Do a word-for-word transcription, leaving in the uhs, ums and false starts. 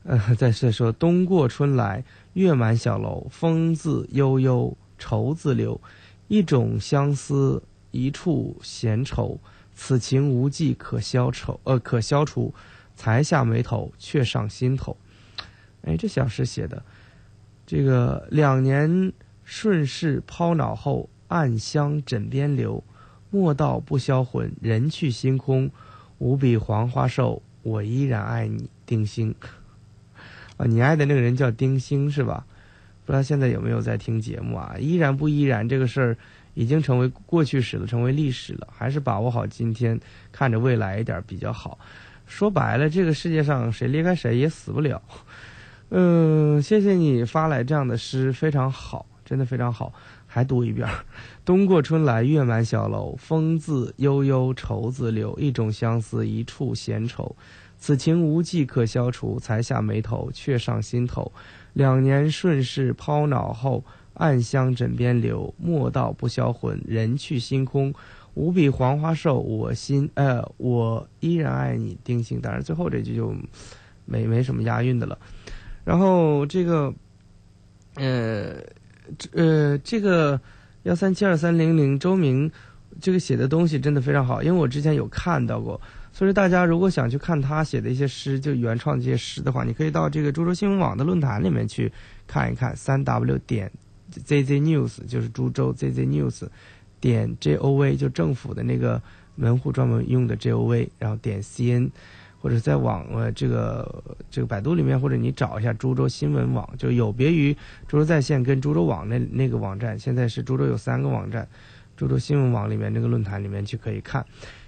呃，再是说冬过春来，月满小楼，风自悠悠，愁自留。一种相思，一处闲愁。此情无计可消愁，呃，可消除。才下眉头，却上心头。哎，这小诗写的，这个两年顺势抛脑后，暗香枕边留。莫道不销魂，人去心空。无比黄花瘦，我依然爱你，丁星。啊，你爱的那个人叫丁星是吧？不知道现在有没有在听节目啊？依然不依然这个事儿已经成为过去式了，成为历史了，还是把握好今天，看着未来一点比较好。说白了，这个世界上谁离开谁也死不了。嗯，谢谢你发来这样的诗，非常好，真的非常好。还读一遍：冬过春来，月满小楼，风自悠悠，愁自留。一种相思，一处闲愁。此情无计可消除，才下眉头，却上心头。两年顺势抛脑后，暗香枕边留。莫道不销魂，人去心空。无比黄花瘦，我心呃，我依然爱你，丁星。当然，最后这句就没没什么押韵的了。然后这个，呃，呃，这个幺三七二三零零周明这个写的东西真的非常好，因为我之前有看到过。所以大家如果想去看他写的一些诗，就原创这些诗的话，你可以到这个株洲新闻网的论坛里面去看一看，三 w 点 zz news 就是株洲 zz news。点 J O V 就政府的那个门户专门用的 J O V， 然后点 C N， 或者在网呃这个这个百度里面，或者你找一下株洲新闻网，就有别于株洲在线跟株洲网那那个网站，现在是株洲有三个网站，株洲新闻网里面这个论坛里面去可以看。